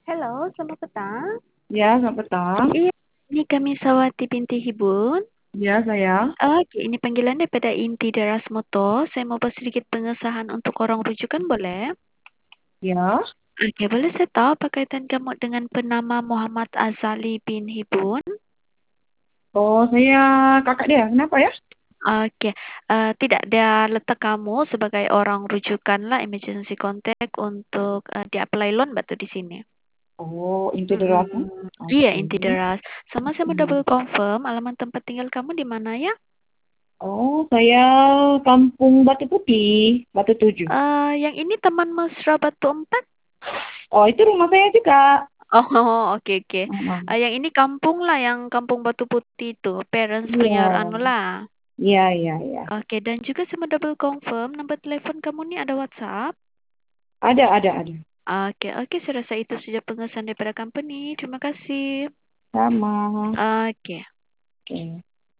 Halo, selamat petang. Ya, selamat petang. Iya, ini kami Sawati binti Hibun. Ya, saya. Oke, ini panggilan daripada Inti Darasmoto. Saya mau buat sedikit pengesahan untuk orang rujukan, boleh? Ya. Oke, boleh saya tahu apa kaitan kamu dengan penama Muhammad Azali bin Hibun? Oh, saya kakak dia. Kenapa ya? Oke, tidak ada letak kamu sebagai orang rujukan lah emergency contact untuk di-apply loan batu di sini. Oh, inti derakan. Mm-mm. Iya, Oke. Inti Deras. Sama saya mau Mm. double confirm alamat tempat tinggal kamu di mana ya? Oh, saya Kampung Batu Putih, Batu Tujuh. Yang ini Taman Mesra Batu 4. Oh, itu rumah saya juga. Oh, oke oke. Mm. Yang ini kampung lah, yang Kampung Batu Putih itu. Parents Iya, punya anu lah. iya, iya, iya. Oke, dan juga saya mau double confirm nomor telepon kamu nih ada WhatsApp. Ada. Oke, oke, saya rasa itu saja pengesahan daripada company. Terima kasih. Sama. Oke. Oke.